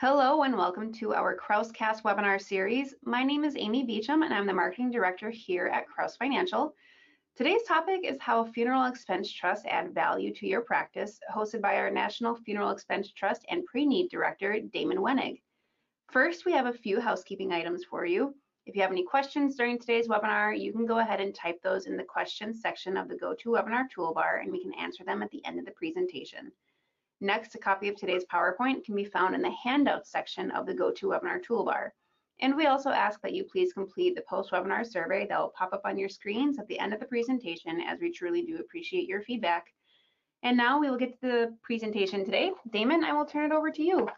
Hello and welcome to our Krauscast webinar series. My name is Amy Beecham and I'm the Marketing Director here at Kraus Financial. Today's topic is how funeral expense trusts add value to your practice, hosted by our National Funeral Expense Trust and Pre-Need Director, Damon Wenig. First, we have a few housekeeping items for you. If you have any questions during today's webinar, you can go ahead and type those in the questions section of the GoToWebinar toolbar and we can answer them at the end of the presentation. Next, a copy of today's PowerPoint can be found in the Handouts section of the GoToWebinar toolbar. And we also ask that you please complete the post-webinar survey that will pop up on your screens at the end of the presentation, as we truly do appreciate your feedback. And now we will get to the presentation today. Damon, I will turn it over to you.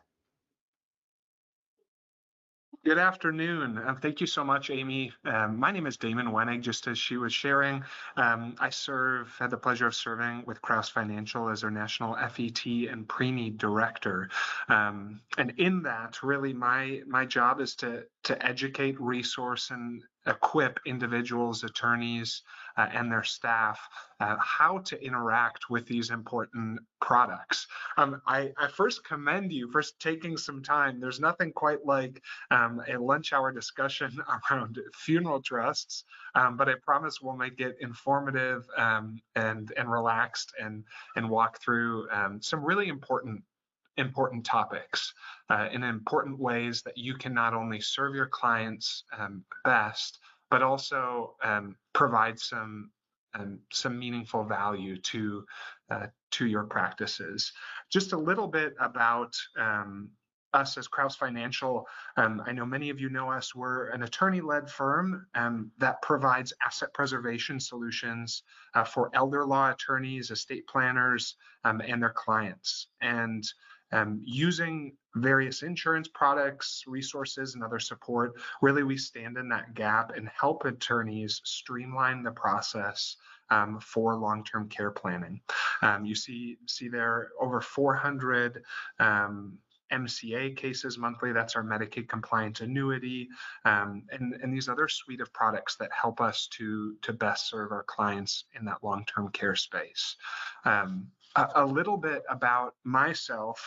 Good afternoon. Thank you so much, Amy. My name is Damon Wenig, just as she was sharing. I had the pleasure of serving with Kraus Financial as their National FET and Pre-Need Director. And in that, really, my job is to educate, resource, and equip individuals, attorneys, and their staff how to interact with these important products. I first commend you for taking some time. There's nothing quite like a lunch hour discussion around funeral trusts, but I promise we'll make it informative and relaxed and walk through some really important topics in important ways that you can not only serve your clients best, but also provide some meaningful value to your practices. Just a little bit about us as Kraus Financial. I know many of you know us. We're an attorney-led firm that provides asset preservation solutions for elder law attorneys, estate planners, and their clients. And using various insurance products, resources, and other support, really we stand in that gap and help attorneys streamline the process for long-term care planning. You see there over 400 MCA cases monthly. That's our Medicaid compliant annuity, and these other suite of products that help us to best serve our clients in that long-term care space. A little bit about myself.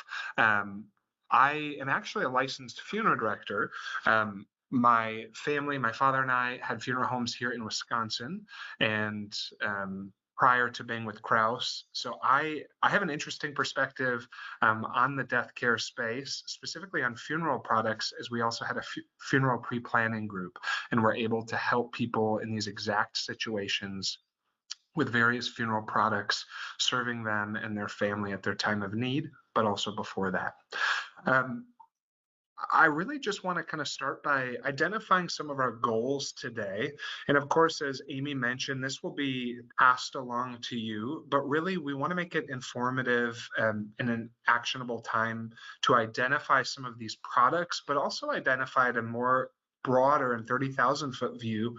I am actually a licensed funeral director. My family, my father and I had funeral homes here in Wisconsin, and prior to being with Kraus. So I have an interesting perspective on the death care space, specifically on funeral products, as we also had a funeral pre-planning group, and we're able to help people in these exact situations with various funeral products, serving them and their family at their time of need, but also before that. I really just want to kind of start by identifying some of our goals today. And of course, as Amy mentioned, this will be passed along to you, but really we want to make it informative in an actionable time to identify some of these products, but also identify at a more broader and 30,000 foot view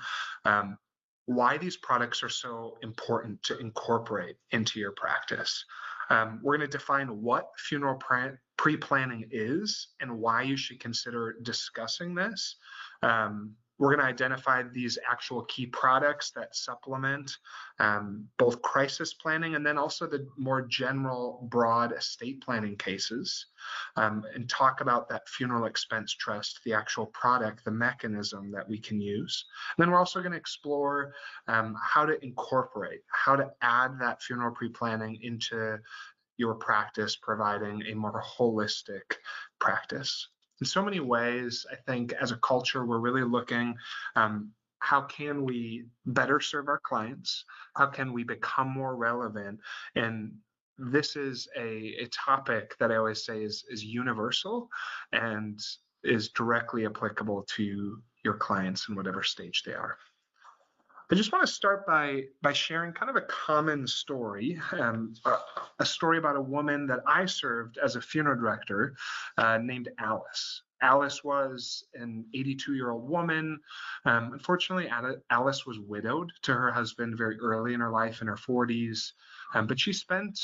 why these products are so important to incorporate into your practice. We're going to define what funeral pre-planning is and why you should consider discussing this. We're going to identify these actual key products that supplement both crisis planning and then also the more general, broad estate planning cases, and talk about that funeral expense trust, the actual product, the mechanism that we can use. And then we're also going to explore how to incorporate, how to add that funeral pre-planning into your practice, providing a more holistic practice. In so many ways, I think as a culture, we're really looking how can we better serve our clients? How can we become more relevant? And this is a topic that I always say is universal and is directly applicable to your clients in whatever stage they are. I just want to start by sharing kind of a common story, a story about a woman that I served as a funeral director named Alice. Alice was an 82-year-old woman. Unfortunately, Alice was widowed to her husband very early in her life, in her 40s, but she spent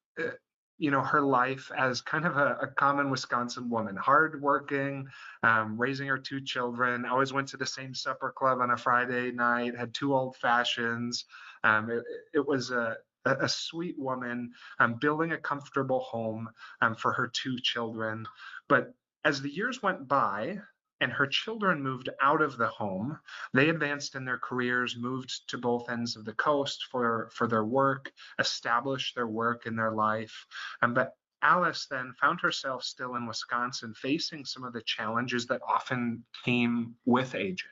her life as kind of a common Wisconsin woman, hardworking, raising her two children, always went to the same supper club on a Friday night, had two old fashions. It was a sweet woman building a comfortable home for her two children. But As the years went by and her children moved out of the home, they advanced in their careers, moved to both ends of the coast for their work, established their work in their life. But Alice then found herself still in Wisconsin, facing some of the challenges that often came with aging.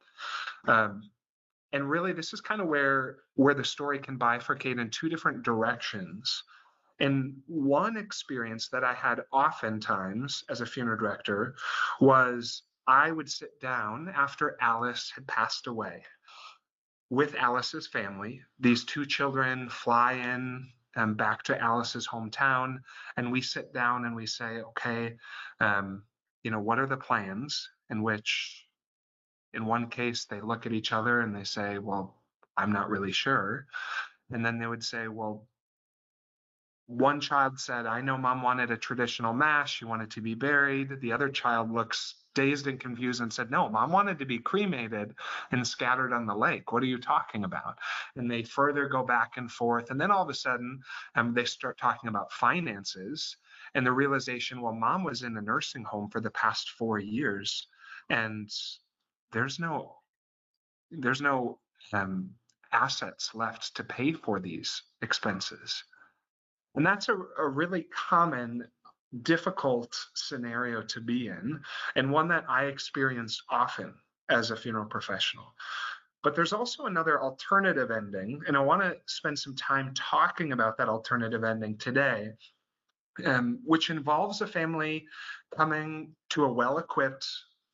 And really, this is kind of where the story can bifurcate in two different directions. And one experience that I had oftentimes as a funeral director was I would sit down after Alice had passed away with Alice's family. These two children fly in back to Alice's hometown, and we sit down and we say, okay, what are the plans? In which, in one case, they look at each other and they say, well, I'm not really sure. And then they would say, well, one child said, I know mom wanted a traditional mass. She wanted to be buried. The other child looks dazed and confused and said, no, mom wanted to be cremated and scattered on the lake. What are you talking about? And they further go back and forth. And then all of a sudden, they start talking about finances and the realization, well, mom was in a nursing home for the past 4 years, and there's no assets left to pay for these expenses. And that's a really common, difficult scenario to be in, and one that I experienced often as a funeral professional. But there's also another alternative ending, and I want to spend some time talking about that alternative ending today, which involves a family coming to a well-equipped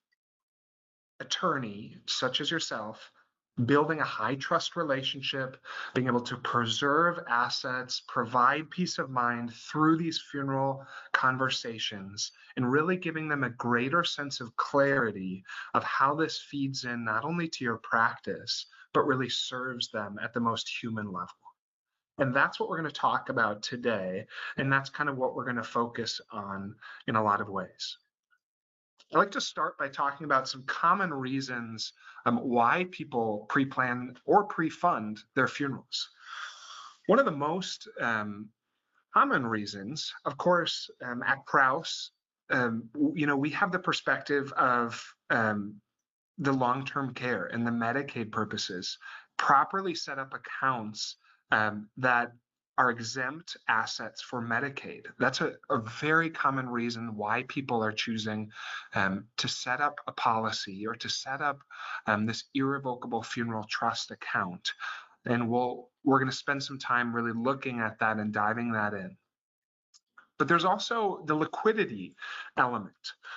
attorney, such as yourself, building a high trust relationship, being able to preserve assets, provide peace of mind through these funeral conversations, and really giving them a greater sense of clarity of how this feeds in not only to your practice, but really serves them at the most human level. And that's what we're going to talk about today. And that's kind of what we're going to focus on in a lot of ways. I'd like to start by talking about some common reasons why people pre-plan or pre-fund their funerals. One of the most common reasons, of course, at Crouse, we have the perspective of the long-term care and the Medicaid purposes. Properly set up accounts that are exempt assets for Medicaid. That's a very common reason why people are choosing to set up a policy or to set up this irrevocable funeral trust account. And we're going to spend some time really looking at that and diving that in. But there's also the liquidity element.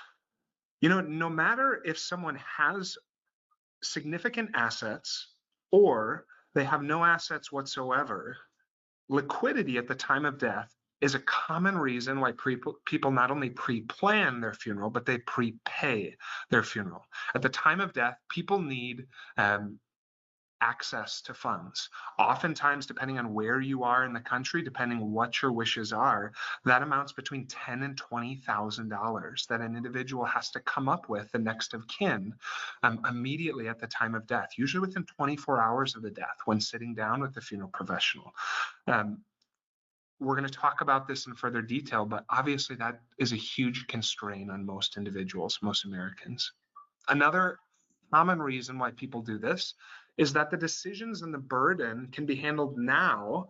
No matter if someone has significant assets or they have no assets whatsoever, liquidity at the time of death is a common reason why people not only pre-plan their funeral, but they prepay their funeral. At the time of death, people need access to funds. Oftentimes, depending on where you are in the country, depending what your wishes are, that amounts between $10,000 and $20,000 that an individual has to come up with, the next of kin, immediately at the time of death, usually within 24 hours of the death when sitting down with the funeral professional. We're going to talk about this in further detail, but obviously that is a huge constraint on most individuals, most Americans. Another common reason why people do this is that the decisions and the burden can be handled now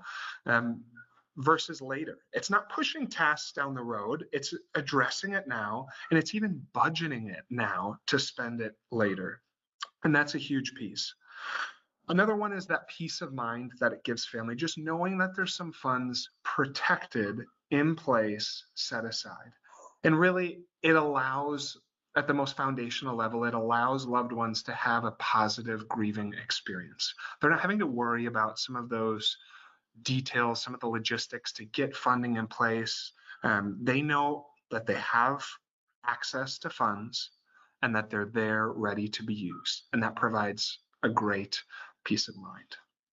versus later. It's not pushing tasks down the road, it's addressing it now, and it's even budgeting it now to spend it later. And that's a huge piece. Another one is that peace of mind that it gives family, just knowing that there's some funds protected, in place, set aside. And really, it allows, at the most foundational level, it allows loved ones to have a positive grieving experience. They're not having to worry about some of those details, some of the logistics to get funding in place. They know that they have access to funds and that they're there ready to be used. And that provides a great peace of mind.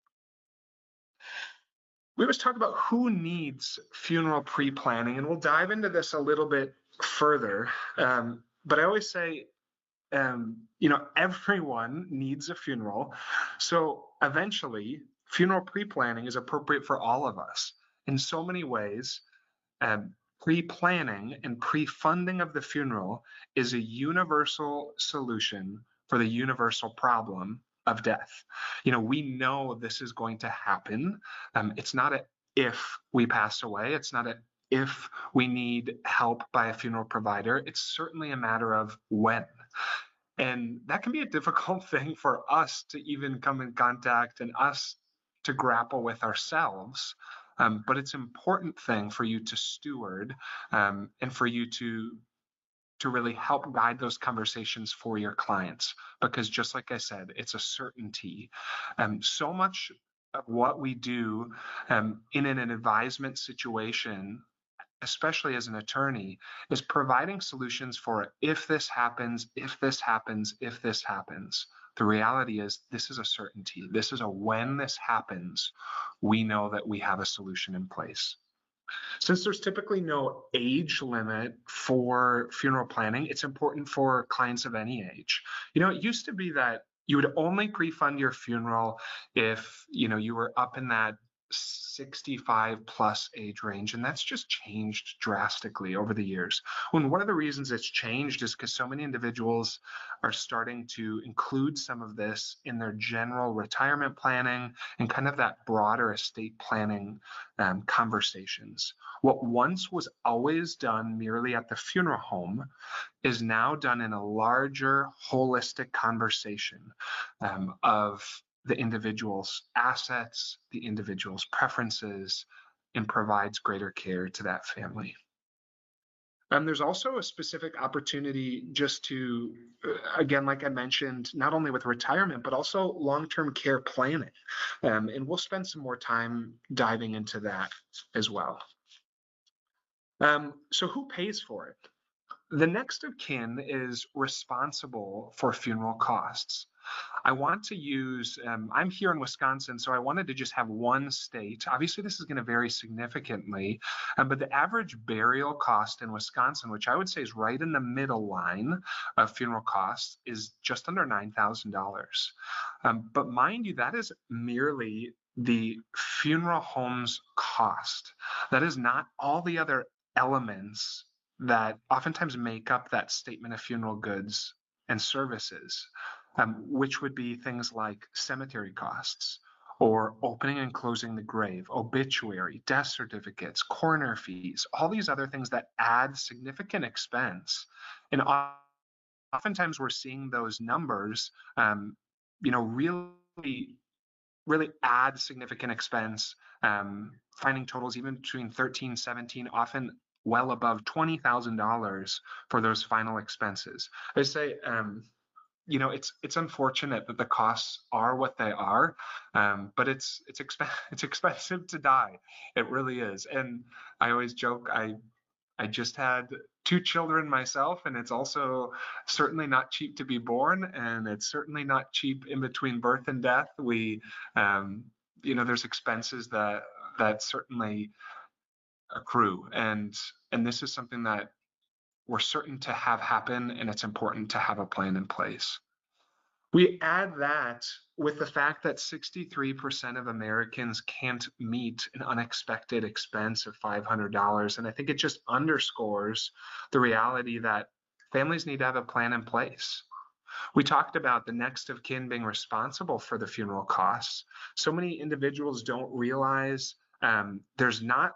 We always talk about who needs funeral pre-planning, and we'll dive into this a little bit further. But I always say, everyone needs a funeral. So eventually, funeral pre-planning is appropriate for all of us. In so many ways, Pre-planning and pre-funding of the funeral is a universal solution for the universal problem of death. We know this is going to happen. It's not a if we pass away. It's not a if we need help by a funeral provider. It's certainly a matter of when. And that can be a difficult thing for us to even come in contact and us to grapple with ourselves. But it's an important thing for you to steward, and for you to really help guide those conversations for your clients. Because just like I said, it's a certainty. So much of what we do in an advisement situation, especially as an attorney, is providing solutions for if this happens, if this happens, if this happens. The reality is this is a certainty. This is a when this happens, we know that we have a solution in place. Since there's typically no age limit for funeral planning, it's important for clients of any age. It used to be that you would only pre-fund your funeral if, you were up in that 65 plus age range, and that's just changed drastically over the years. When one of the reasons it's changed is because so many individuals are starting to include some of this in their general retirement planning and kind of that broader estate planning conversations. What once was always done merely at the funeral home is now done in a larger holistic conversation of the individual's assets, the individual's preferences, and provides greater care to that family. There's also a specific opportunity just to, again, like I mentioned, not only with retirement, but also long-term care planning. And we'll spend some more time diving into that as well. So who pays for it? The next of kin is responsible for funeral costs. I want to use, I'm here in Wisconsin, so I wanted to just have one state. Obviously, this is going to vary significantly, but the average burial cost in Wisconsin, which I would say is right in the middle line of funeral costs, is just under $9,000. But mind you, that is merely the funeral home's cost. That is not all the other elements that oftentimes make up that statement of funeral goods and services, which would be things like cemetery costs or opening and closing the grave, obituary, death certificates, coroner fees, all these other things that add significant expense. And oftentimes we're seeing those numbers, really add significant expense, finding totals even between 13, 17, often well above $20,000 for those final expenses. I say, it's unfortunate that the costs are what they are, but it's expensive to die. It really is. And I always joke, I just had 2 children myself, and it's also certainly not cheap to be born, and it's certainly not cheap in between birth and death. There's expenses that certainly accrue, and this is something that we're certain to have happen, and it's important to have a plan in place. We add that with the fact that 63% of Americans can't meet an unexpected expense of $500. And I think it just underscores the reality that families need to have a plan in place. We talked about the next of kin being responsible for the funeral costs. So many individuals don't realize there's not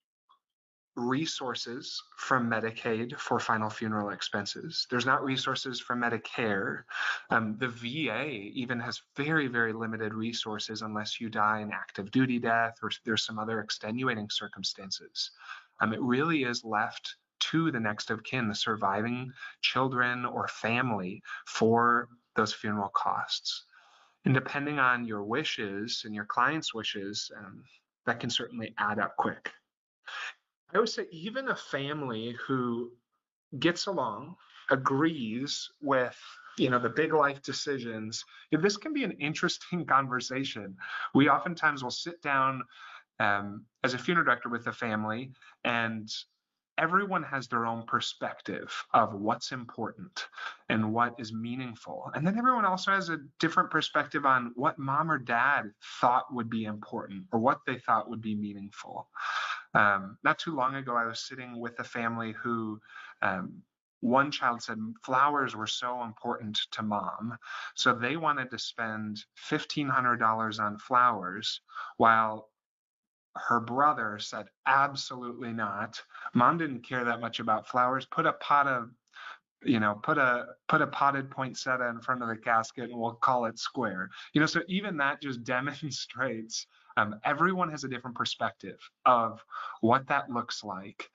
resources from Medicaid for final funeral expenses. There's not resources from Medicare. The VA even has very, very limited resources unless you die an active duty death or there's some other extenuating circumstances. It really is left to the next of kin, the surviving children or family, for those funeral costs. And depending on your wishes and your client's wishes, that can certainly add up quick. I would say even a family who gets along, agrees with the big life decisions, this can be an interesting conversation. We oftentimes will sit down as a funeral director with the family, and everyone has their own perspective of what's important and what is meaningful. And then everyone also has a different perspective on what mom or dad thought would be important or what they thought would be meaningful. Not too long ago, I was sitting with a family who one child said flowers were so important to mom. So they wanted to spend $1,500 on flowers, while her brother said, absolutely not. Mom didn't care that much about flowers. Put a pot of, put a potted poinsettia in front of the casket and we'll call it square. So even that just demonstrates everyone has a different perspective of what that looks like.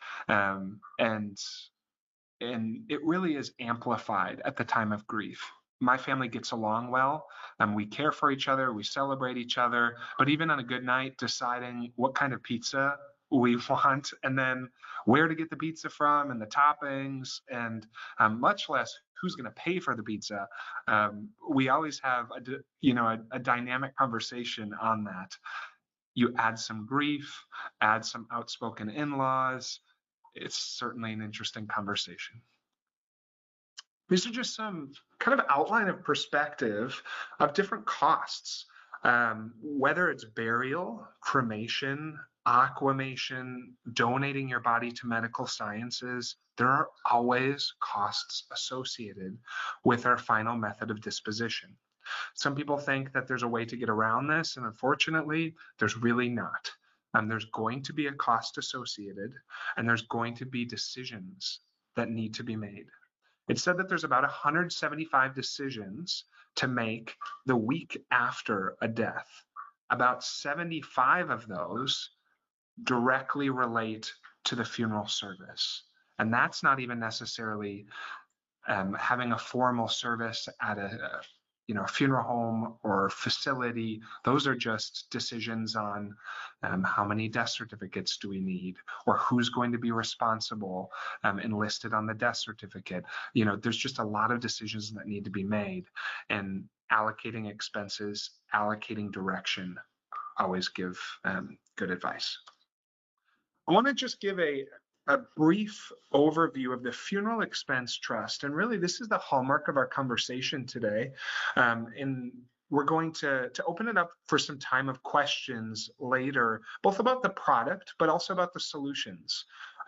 And it really is amplified at the time of grief. My family gets along well, and we care for each other, we celebrate each other, but even on a good night, deciding what kind of pizza we want, and then where to get the pizza from, and the toppings, and much less who's going to pay for the pizza. We always have a dynamic conversation on that. You add some grief, add some outspoken in-laws. It's certainly an interesting conversation. These are just some kind of outline of perspective of different costs, whether it's burial, cremation, aquamation, donating your body to medical sciences. There are always costs associated with our final method of disposition. Some people think that there's a way to get around this, and unfortunately, there's really not. There's going to be a cost associated, and there's going to be decisions that need to be made. It's said that there's about 175 decisions to make the week after a death. About 75 of those directly relate to the funeral service. And that's not even necessarily having a formal service at a funeral home or facility. Those are just decisions on how many death certificates do we need, or who's going to be responsible enlisted on the death certificate. There's just a lot of decisions that need to be made, and allocating expenses, allocating direction, always give good advice. I want to just give a brief overview of the Funeral Expense Trust. And really, this is the hallmark of our conversation today. And we're going to open it up for some time of questions later, both about the product, but also about the solutions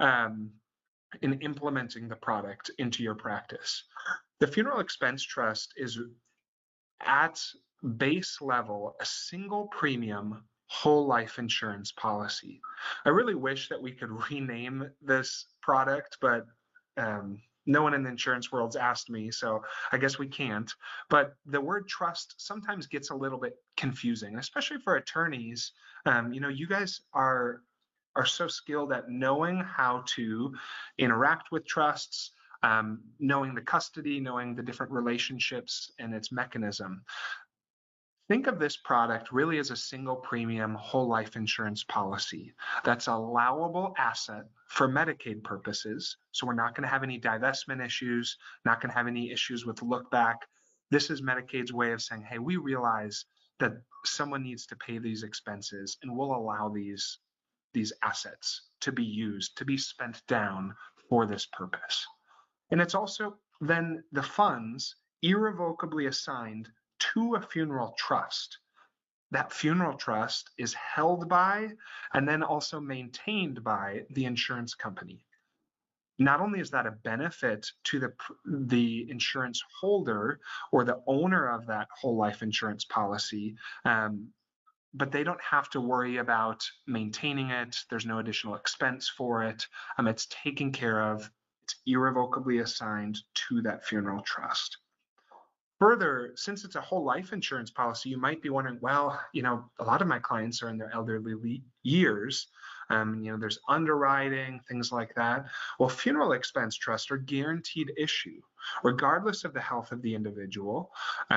in implementing the product into your practice. The Funeral Expense Trust is at base level a single premium whole life insurance policy. I really wish that we could rename this product, but no one in the insurance world's asked me, so I guess we can't. But the word trust sometimes gets a little bit confusing, especially for attorneys. You guys are so skilled at knowing how to interact with trusts, knowing the custody, knowing the different relationships and its mechanism. Think of this product really as a single premium whole life insurance policy that's an allowable asset for Medicaid purposes. So we're not going to have any divestment issues, not going to have any issues with look back. This is Medicaid's way of saying, hey, we realize that someone needs to pay these expenses, and we'll allow these assets to be used, to be spent down for this purpose. And it's also then the funds irrevocably assigned to a funeral trust. That funeral trust is held by and then also maintained by the insurance company. Not only is that a benefit to the insurance holder or the owner of that whole life insurance policy, but they don't have to worry about maintaining it. There's no additional expense for it. It's taken care of. It's irrevocably assigned to that funeral trust. Further, since it's a whole life insurance policy, you might be wondering, well, a lot of my clients are in their elderly years. There's underwriting, things like that. Well, funeral expense trusts are guaranteed issue, regardless of the health of the individual.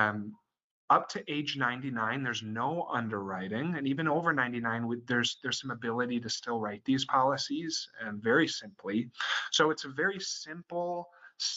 Up to age 99, there's no underwriting, and even over 99, there's some ability to still write these policies, very simply. So it's a very simple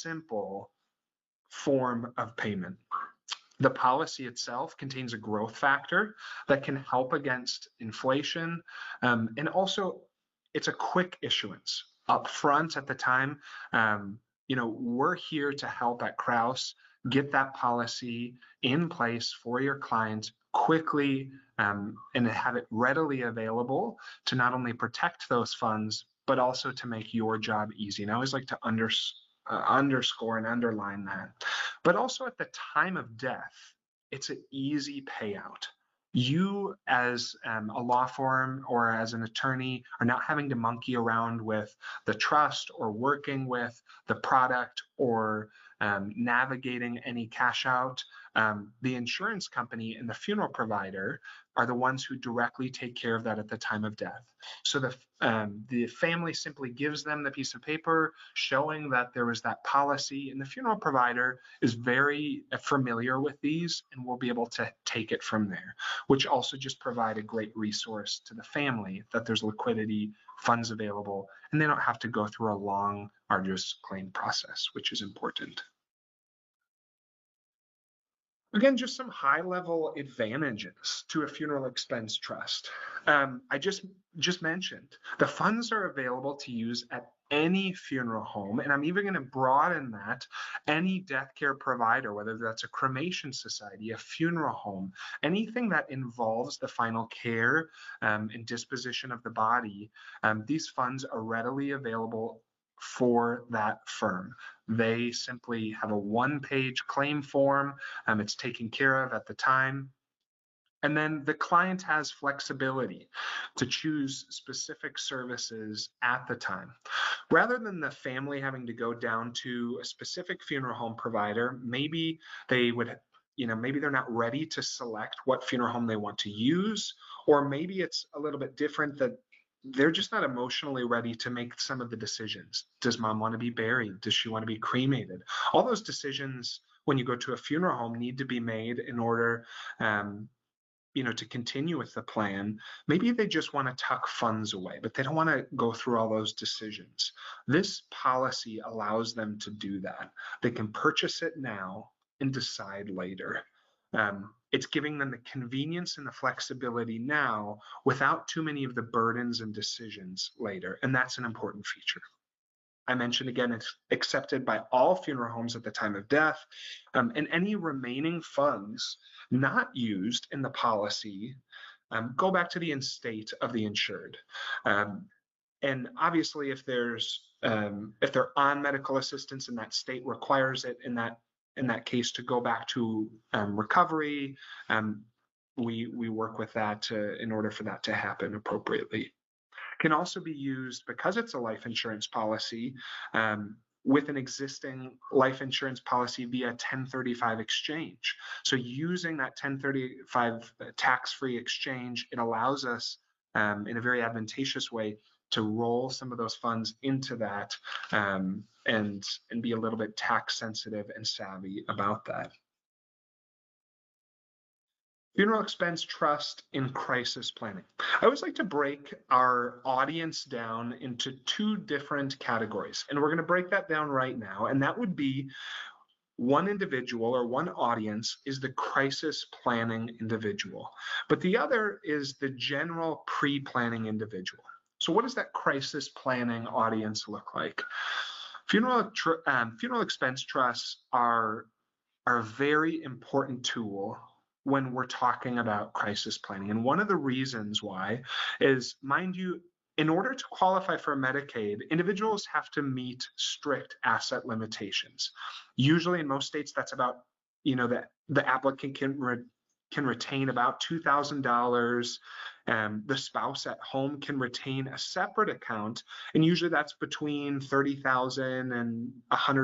form of payment. The policy itself contains a growth factor that can help against inflation, and also it's a quick issuance up front at the time. We're here to help at Crouse get that policy in place for your client quickly and have it readily available to not only protect those funds, but also to make your job easy. And I always like to underscore and underline that. But also at the time of death, it's an easy payout. You as a law firm or as an attorney are not having to monkey around with the trust or working with the product or navigating any cash out. The insurance company and the funeral provider are the ones who directly take care of that at the time of death. So the family simply gives them the piece of paper showing that there was that policy, and the funeral provider is very familiar with these and will be able to take it from there, which also just provide a great resource to the family that there's liquidity, funds available, and they don't have to go through a long, arduous claim process, which is important. Again, just some high-level advantages to a funeral expense trust. I just mentioned the funds are available to use at any funeral home, and I'm even going to broaden that. Any death care provider, whether that's a cremation society, a funeral home, anything that involves the final care and disposition of the body, these funds are readily available for that firm. They simply have a one-page claim form. It's taken care of at the time. And then the client has flexibility to choose specific services at the time. Rather than the family having to go down to a specific funeral home provider, maybe they would, maybe they're not ready to select what funeral home they want to use, or maybe it's a little bit different that they're just not emotionally ready to make some of the decisions. Does mom want to be buried? Does she want to be cremated? All those decisions when you go to a funeral home need to be made in order to continue with the plan. Maybe they just want to tuck funds away, but they don't want to go through all those decisions. This policy allows them to do that. They can purchase it now and decide later. It's giving them the convenience and the flexibility now without too many of the burdens and decisions later. And that's an important feature. I mentioned again, it's accepted by all funeral homes at the time of death, and any remaining funds not used in the policy go back to the estate of the insured. And obviously, if they're on medical assistance and that state requires it in that case to go back to recovery, we work with that in order for that to happen appropriately. Can also be used because it's a life insurance policy with an existing life insurance policy via 1035 exchange. So using that 1035 tax-free exchange, it allows us in a very advantageous way to roll some of those funds into that and be a little bit tax sensitive and savvy about that. Funeral expense trust in crisis planning. I always like to break our audience down into two different categories, and we're going to break that down right now. And that would be one individual or one audience is the crisis planning individual, but the other is the general pre-planning individual. So what does that crisis planning audience look like? Funeral expense trusts are a very important tool when we're talking about crisis planning. And one of the reasons why is, mind you, in order to qualify for Medicaid, individuals have to meet strict asset limitations. Usually in most states, that's about, that the applicant can retain about $2,000. The spouse at home can retain a separate account, and usually that's between $30,000 and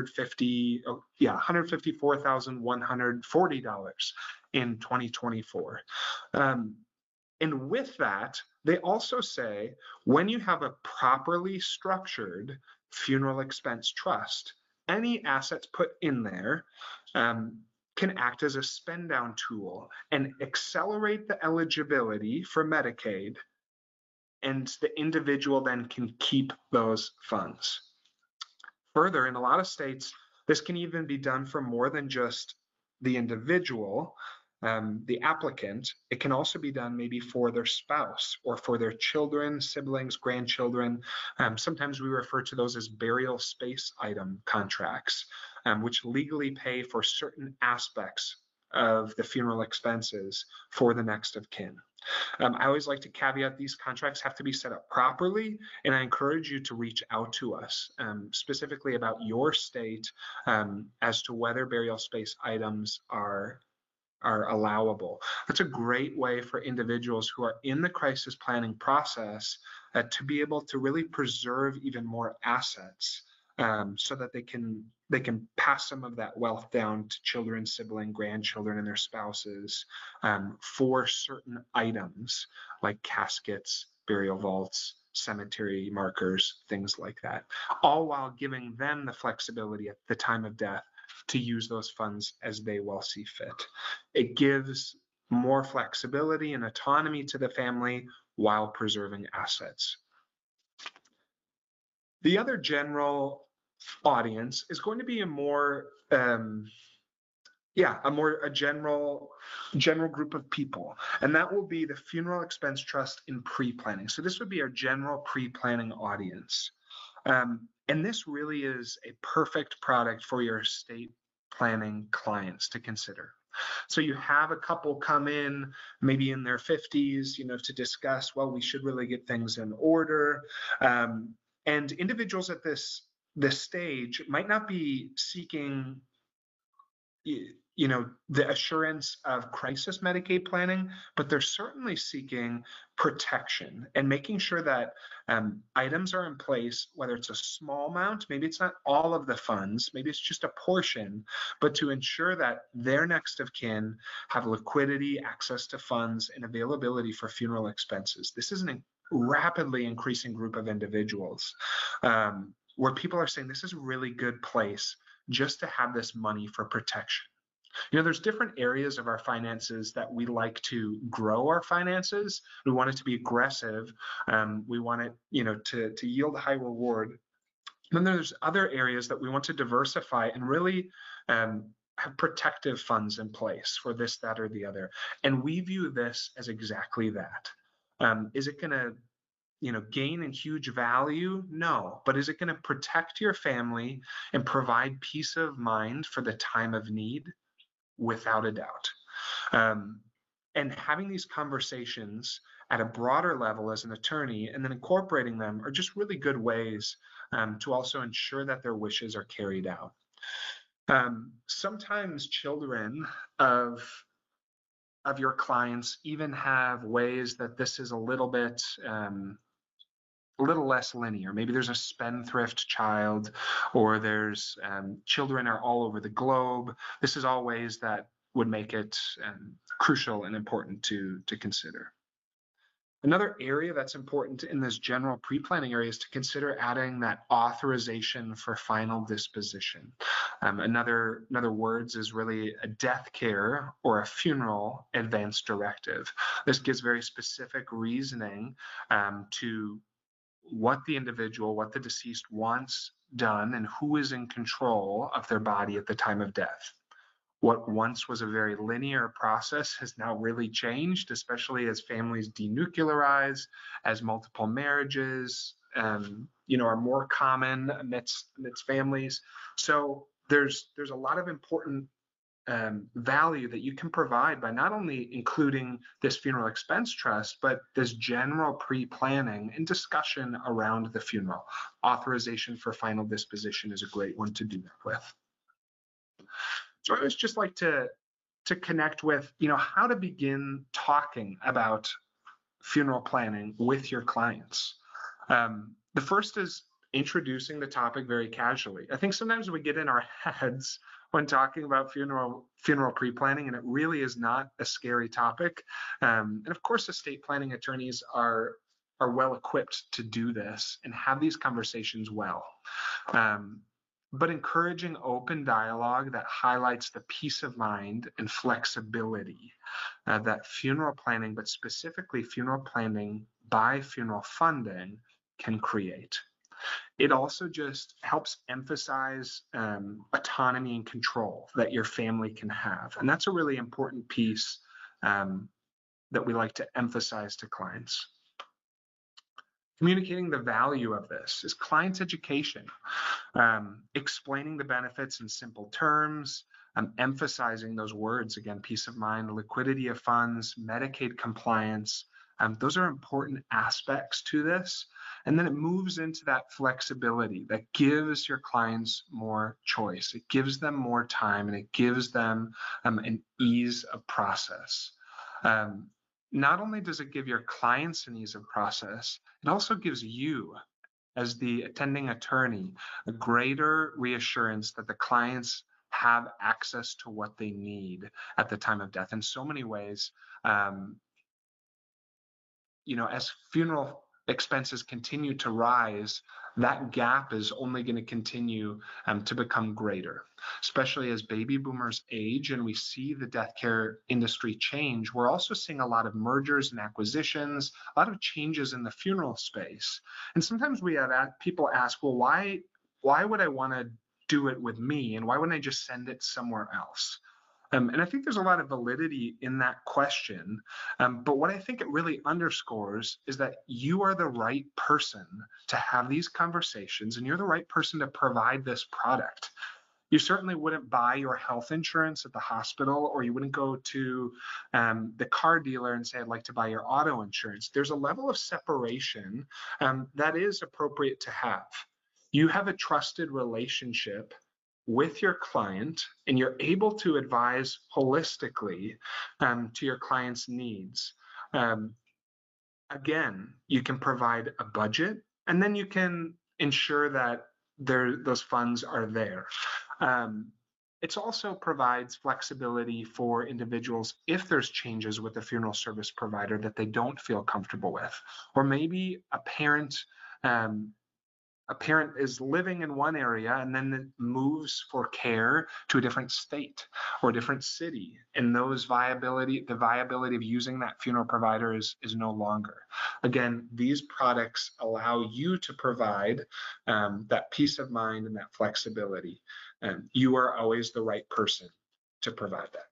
$154,140 in 2024. And with that, they also say when you have a properly structured funeral expense trust, any assets put in there can act as a spend down tool and accelerate the eligibility for Medicaid, and the individual then can keep those funds. Further, in a lot of states, this can even be done for more than just the individual, the applicant. It can also be done maybe for their spouse or for their children, siblings, grandchildren. Sometimes we refer to those as burial space item contracts, which legally pay for certain aspects of the funeral expenses for the next of kin. I always like to caveat these contracts have to be set up properly, and I encourage you to reach out to us specifically about your state as to whether burial space items are allowable. That's a great way for individuals who are in the crisis planning process to be able to really preserve even more assets so that they can pass some of that wealth down to children, sibling, grandchildren, and their spouses for certain items like caskets, burial vaults, cemetery markers, things like that, all while giving them the flexibility at the time of death to use those funds as they well see fit. It gives more flexibility and autonomy to the family while preserving assets. The other general audience is going to be a general group of people, and that will be the funeral expense trust in pre-planning. So this would be our general pre-planning audience. And this really is a perfect product for your estate planning clients to consider. So you have a couple come in, maybe in their 50s, to discuss, well, we should really get things in order. And individuals at this stage might not be seeking the assurance of crisis Medicaid planning, but they're certainly seeking protection and making sure that items are in place, whether it's a small amount, maybe it's not all of the funds, maybe it's just a portion, but to ensure that their next of kin have liquidity, access to funds, and availability for funeral expenses. This is a rapidly increasing group of individuals where people are saying this is a really good place just to have this money for protection. There's different areas of our finances that we like to grow our finances. We want it to be aggressive. We want it, to yield a high reward. Then there's other areas that we want to diversify and really have protective funds in place for this, that, or the other. And we view this as exactly that. Is it going to gain in huge value? No. But is it going to protect your family and provide peace of mind for the time of need? Without a doubt. And having these conversations at a broader level as an attorney and then incorporating them are just really good ways to also ensure that their wishes are carried out. Sometimes children of your clients even have ways that this is a little bit less linear. Maybe there's a spendthrift child, or there's children are all over the globe. This is all ways that would make it crucial and important to consider. Another area that's important in this general pre-planning area is to consider adding that authorization for final disposition. In other words, is really a death care or a funeral advance directive. This gives very specific reasoning to what the deceased wants done and who is in control of their body at the time of death. What once was a very linear process has now really changed, especially as families denuclearize, as multiple marriages, are more common amidst families. So there's a lot of important value that you can provide by not only including this funeral expense trust, but this general pre-planning and discussion around the funeral. Authorization for final disposition is a great one to do that with. So I always just like to connect with, how to begin talking about funeral planning with your clients. The first is introducing the topic very casually. I think sometimes we get in our heads when talking about funeral pre-planning, and it really is not a scary topic. And of course, estate planning attorneys are well equipped to do this and have these conversations well. But encouraging open dialogue that highlights the peace of mind and flexibility that funeral planning, but specifically funeral planning by funeral funding, can create. It also just helps emphasize autonomy and control that your family can have. And that's a really important piece that we like to emphasize to clients. Communicating the value of this is client education, explaining the benefits in simple terms, emphasizing those words again: peace of mind, liquidity of funds, Medicaid compliance. Those are important aspects to this. And then it moves into that flexibility that gives your clients more choice. It gives them more time, and it gives them an ease of process. Not only does it give your clients an ease of process, it also gives you, as the attending attorney, a greater reassurance that the clients have access to what they need at the time of death. In so many ways, as funeral expenses continue to rise, that gap is only going to continue to become greater, especially as baby boomers age and we see the death care industry change. We're also seeing a lot of mergers and acquisitions, a lot of changes in the funeral space. And sometimes we have people ask, well, why would I want to do it with me? And why wouldn't I just send it somewhere else? And I think there's a lot of validity in that question. But what I think it really underscores is that you are the right person to have these conversations, and you're the right person to provide this product. You certainly wouldn't buy your health insurance at the hospital, or you wouldn't go to the car dealer and say, I'd like to buy your auto insurance. There's a level of separation that is appropriate to have. You have a trusted relationship with your client, and you're able to advise holistically to your client's needs. Again, you can provide a budget, and then you can ensure that those funds are there. It also provides flexibility for individuals if there's changes with the funeral service provider that they don't feel comfortable with, or maybe a parent is living in one area and then moves for care to a different state or a different city, and the viability of using that funeral provider is no longer. Again, these products allow you to provide that peace of mind and that flexibility. You are always the right person to provide that.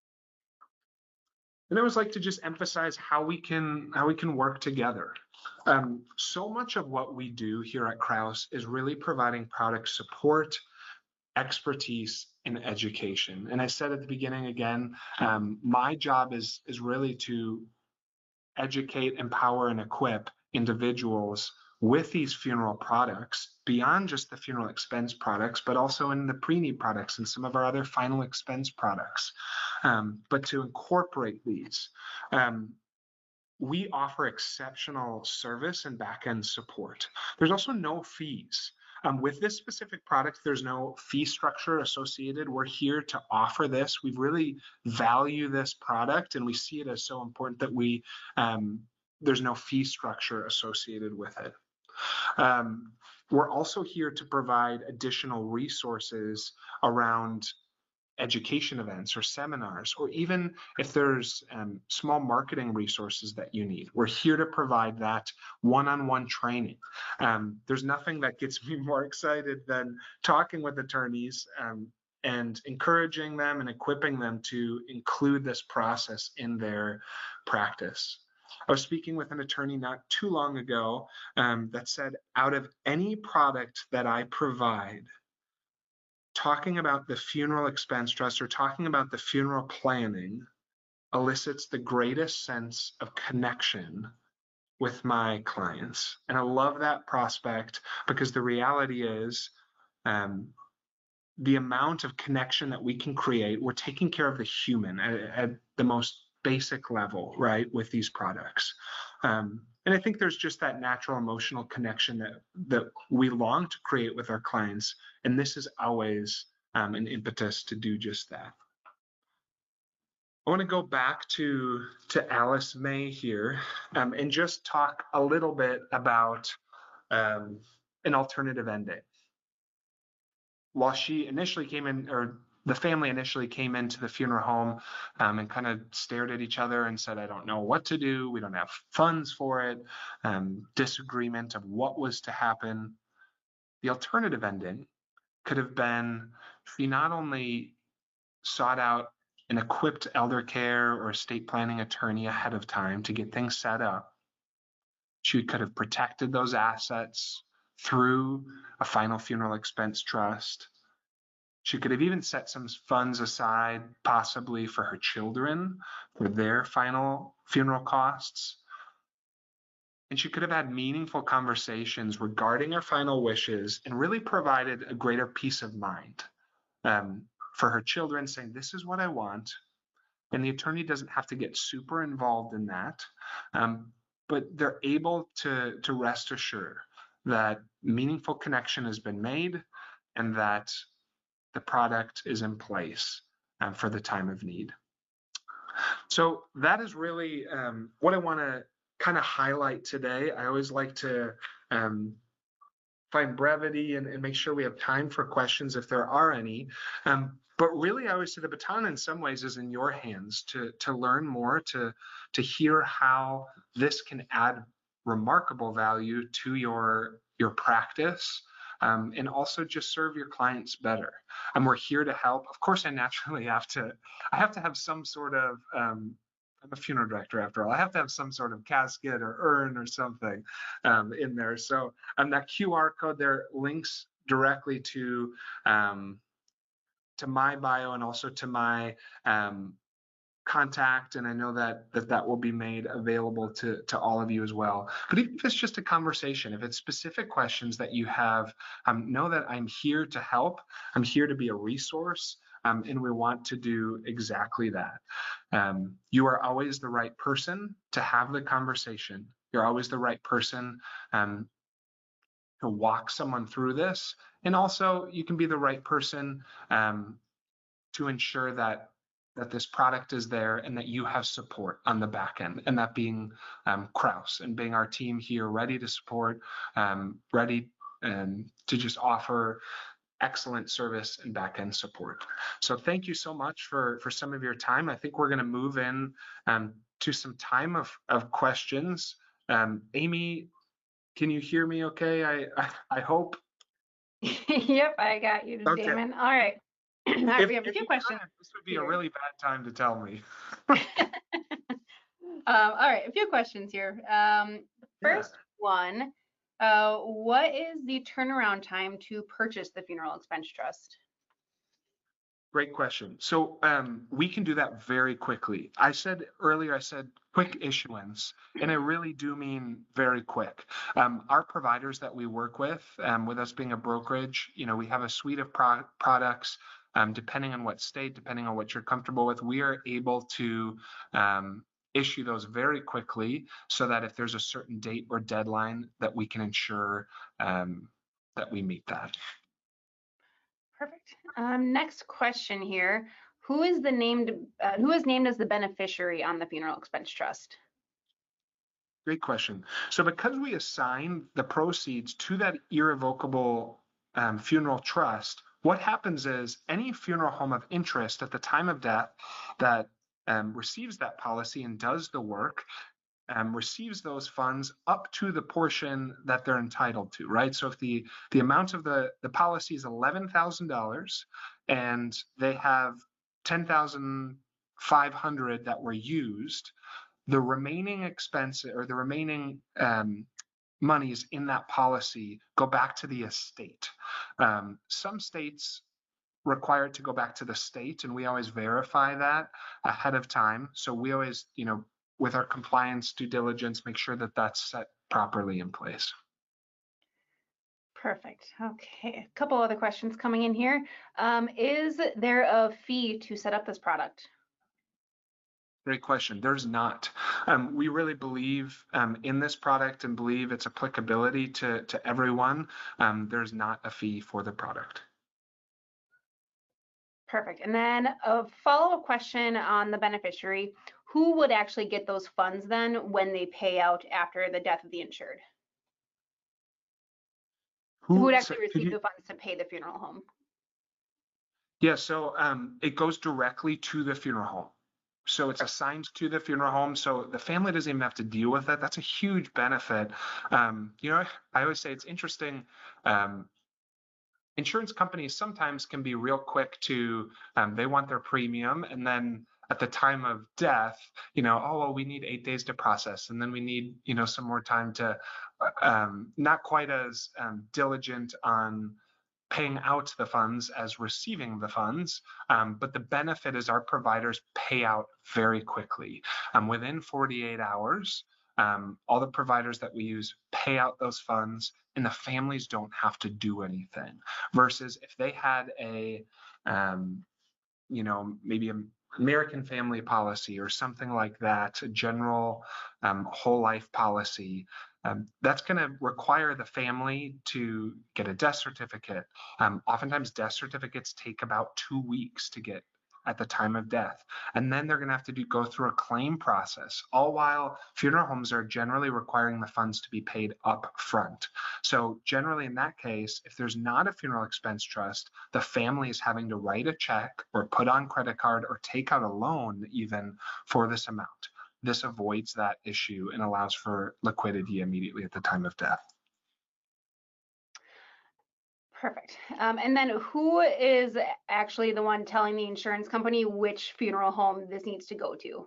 And I always like to just emphasize how we can work together. So much of what we do here at Krause is really providing product support, expertise, and education. And I said at the beginning again, my job is really to educate, empower, and equip individuals with these funeral products beyond just the funeral expense products, but also in the pre-need products and some of our other final expense products. But to incorporate these, we offer exceptional service and back-end support. There's also no fees. With this specific product, there's no fee structure associated. We're here to offer this. We really value this product, and we see it as so important that there's no fee structure associated with it. We're also here to provide additional resources around education events or seminars, or even if there's small marketing resources that you need. We're here to provide that one-on-one training. There's nothing that gets me more excited than talking with attorneys and encouraging them and equipping them to include this process in their practice. I was speaking with an attorney not too long ago that said, out of any product that I provide, talking about the funeral expense trust or talking about the funeral planning elicits the greatest sense of connection with my clients. And I love that prospect, because the reality is the amount of connection that we can create, we're taking care of the human at the most basic level, right, with these products. And I think there's just that natural emotional connection that we long to create with our clients. And this is always an impetus to do just that. I want to go back to Alice May here and just talk a little bit about an alternative ending. While she initially came in, or the family initially came into the funeral home and kind of stared at each other and said, I don't know what to do. We don't have funds for it. Disagreement of what was to happen. The alternative ending could have been, she not only sought out an equipped elder care or estate planning attorney ahead of time to get things set up, she could have protected those assets through a final funeral expense trust. She could have even set some funds aside, possibly for her children, for their final funeral costs. And she could have had meaningful conversations regarding her final wishes and really provided a greater peace of mind for her children, saying, "This is what I want." And the attorney doesn't have to get super involved in that. But they're able to rest assured that meaningful connection has been made and that the product is in place for the time of need. So that is really what I want to kind of highlight today. I always like to find brevity and make sure we have time for questions if there are any. But really, I always say the baton in some ways is in your hands to learn more, to hear how this can add remarkable value to your practice. And also just serve your clients better. And we're here to help. Of course, I naturally have to have some sort of I'm a funeral director after all. I have to have some sort of casket or urn or something in there. So that QR code there links directly to my bio and also to my contact, and I know that will be made available to all of you as well. But even if it's just a conversation, if it's specific questions that you have, know that I'm here to help. I'm here to be a resource, and we want to do exactly that. You are always the right person to have the conversation. You're always the right person to walk someone through this, and also you can be the right person to ensure that this product is there and that you have support on the back end, and that being Crouse and being our team here ready to support, ready to just offer excellent service and back end support. So thank you so much for some of your time. I think we're going to move in to some time of questions. Amy, can you hear me okay? I hope. Yep, I got you, Okay. Damon. All right. All right, we have a few questions. This would be a really bad time to tell me. All right, a few questions here. First one, what is the turnaround time to purchase the funeral expense trust? Great question. So we can do that very quickly. I said earlier, quick issuance, and I really do mean very quick. Our providers that we work with us being a brokerage, we have a suite of products. Depending on what state, depending on what you're comfortable with, we are able to issue those very quickly, so that if there's a certain date or deadline, that we can ensure that we meet that. Perfect. Next question here. Who is named as the beneficiary on the funeral expense trust? Great question. So because we assign the proceeds to that irrevocable funeral trust, what happens is any funeral home of interest at the time of death that receives that policy and does the work receives those funds up to the portion that they're entitled to, right? So if the amount of the policy is $11,000 and they have $10,500 that were used, the remaining expense or the remaining monies in that policy go back to the estate. Some states require it to go back to the state, and we always verify that ahead of time. So we always, with our compliance due diligence, make sure that that's set properly in place. Perfect. Okay, a couple other questions coming in here. Is there a fee to set up this product? Great question. There's not. We really believe in this product and believe its applicability to everyone. There's not a fee for the product. Perfect. And then a follow-up question on the beneficiary. Who would actually get those funds then when they pay out after the death of the insured? Who would actually receive the funds to pay the funeral home? Yeah, so it goes directly to the funeral home. So it's assigned to the funeral home. So the family doesn't even have to deal with it. That's a huge benefit. I always say it's interesting. Insurance companies sometimes can be real quick to, they want their premium, and then at the time of death, oh, well, we need 8 days to process, and then we need, some more time to, not quite as diligent on paying out the funds as receiving the funds, but the benefit is our providers pay out very quickly. Within 48 hours, all the providers that we use pay out those funds, and the families don't have to do anything. Versus if they had a, maybe an American family policy or something like that, a general whole life policy, that's going to require the family to get a death certificate. Oftentimes, death certificates take about 2 weeks to get at the time of death. And then they're going to have to go through a claim process, all while funeral homes are generally requiring the funds to be paid up front. So generally in that case, if there's not a funeral expense trust, the family is having to write a check or put on credit card or take out a loan even for this amount. This avoids that issue and allows for liquidity immediately at the time of death. Perfect. And then who is actually the one telling the insurance company which funeral home this needs to go to?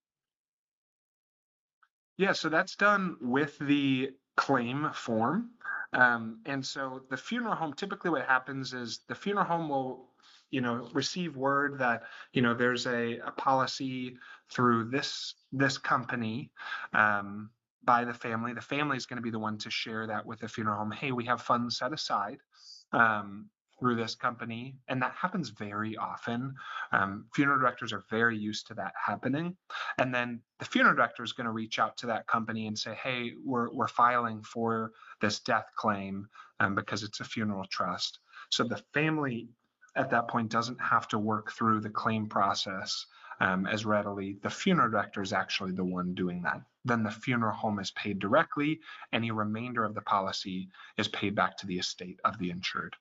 Yeah, so that's done with the claim form. And so the funeral home, typically what happens is the funeral home will, receive word that, there's a policy through this company by the family. The family is going to be the one to share that with the funeral home. Hey, we have funds set aside through this company, and that happens very often. Funeral directors are very used to that happening, and then the funeral director is going to reach out to that company and say, "Hey, we're filing for this death claim because it's a funeral trust." So the family at that point doesn't have to work through the claim process as readily. The funeral director is actually the one doing that. Then the funeral home is paid directly. Any remainder of the policy is paid back to the estate of the insured.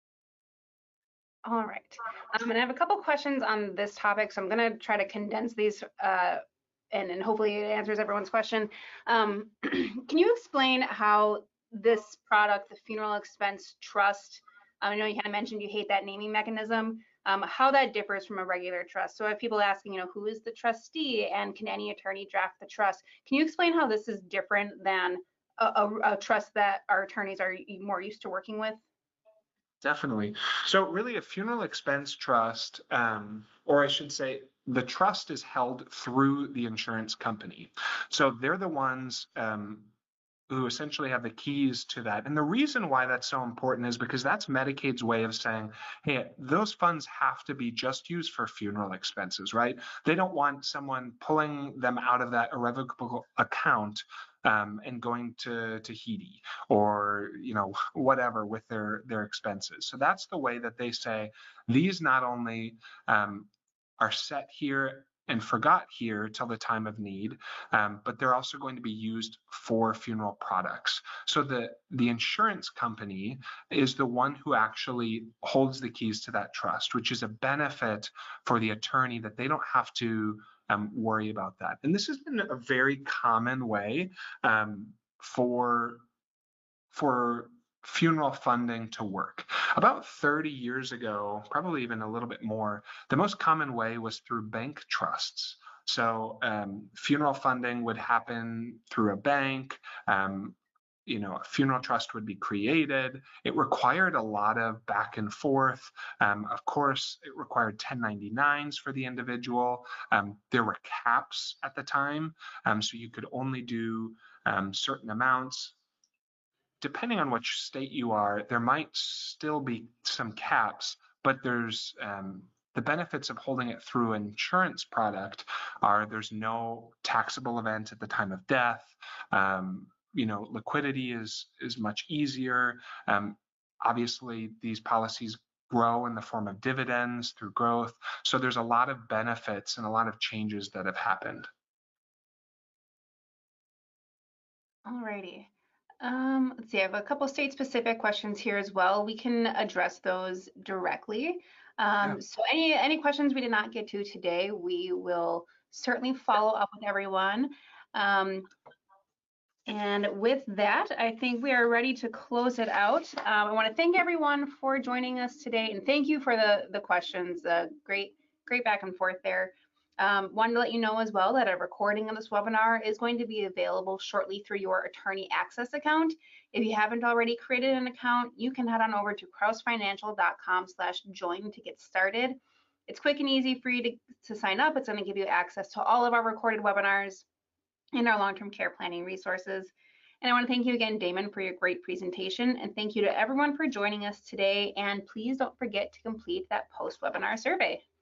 All right. And I have a couple questions on this topic, so I'm going to try to condense these and hopefully it answers everyone's question. Can you explain how this product, the funeral expense trust, I know you kind of mentioned you hate that naming mechanism, how that differs from a regular trust? So I have people asking, who is the trustee and can any attorney draft the trust? Can you explain how this is different than a trust that our attorneys are more used to working with? Definitely. So really a funeral expense trust, or I should say the trust is held through the insurance company. So they're the ones who essentially have the keys to that. And the reason why that's so important is because that's Medicaid's way of saying, hey, those funds have to be just used for funeral expenses, right? They don't want someone pulling them out of that irrevocable account and going to Tahiti or whatever with their expenses. So that's the way that they say these not only are set here and forgot here till the time of need, but they're also going to be used for funeral products. So the insurance company is the one who actually holds the keys to that trust, which is a benefit for the attorney that they don't have to worry about that. And this has been a very common way for funeral funding to work. About 30 years ago, probably even a little bit more, the most common way was through bank trusts. So funeral funding would happen through a bank. A funeral trust would be created. It required a lot of back and forth. Of course, it required 1099s for the individual. There were caps at the time, so you could only do certain amounts. Depending on which state you are, there might still be some caps, but there's the benefits of holding it through an insurance product are there's no taxable event at the time of death. Liquidity is much easier. Obviously, these policies grow in the form of dividends through growth. So there's a lot of benefits and a lot of changes that have happened. All righty. Let's see, I have a couple state-specific questions here as well. We can address those directly. So any questions we did not get to today, we will certainly follow up with everyone. And with that, I think we are ready to close it out. I want to thank everyone for joining us today, and thank you for the questions. Great back and forth there. Wanted to let you know as well that a recording of this webinar is going to be available shortly through your Attorney Access account. If you haven't already created an account, you can head on over to crousefinancial.com/join to get started. It's quick and easy for you to sign up. It's going to give you access to all of our recorded webinars and our long-term care planning resources. And I want to thank you again, Damon, for your great presentation. And thank you to everyone for joining us today. And please don't forget to complete that post-webinar survey.